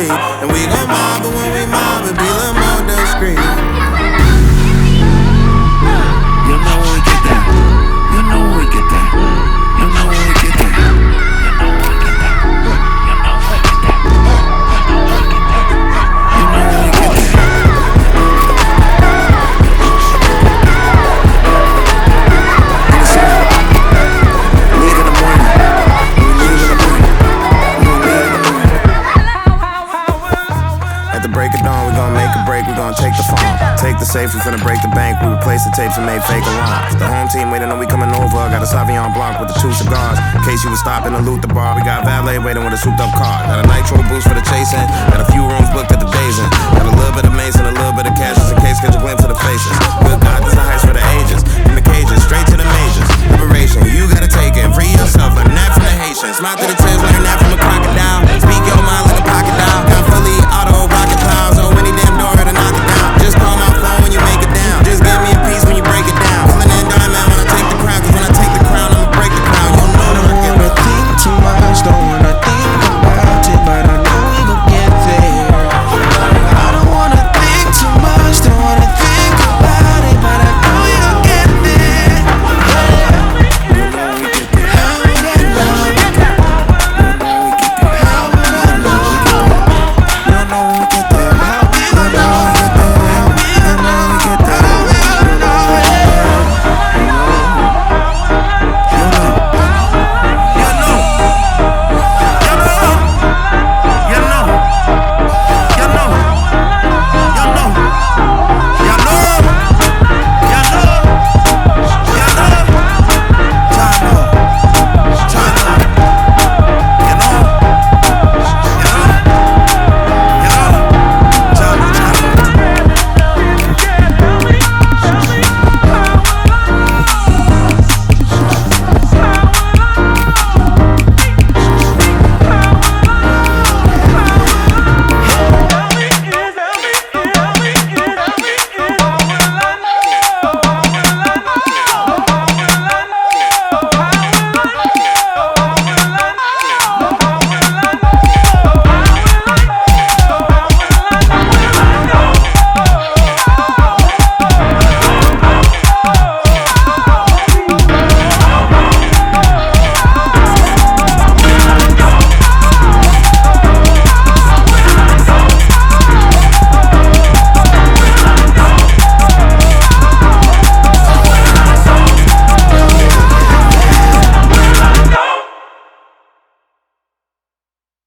street. And we gon' mob, but when we mob, it be a little more discreet. You know when we get that. You know when we get that. You know when we get that. You know when we get that. You know when we get that. You know when we get that. Leave in the morning. Leave in the morning. Leave in the morning. At the break of dawn, we gon' make a break, we gon' take the phone. Take the safe, we finna break the bank, we replace the tapes and made fake alarms. The home team waiting on we coming over, got a Sauvignon Blanc with the 2 cigars. In case you was stopping to loot the bar, we got valet waiting with a souped up car. Got a nitro boost for the chasing, got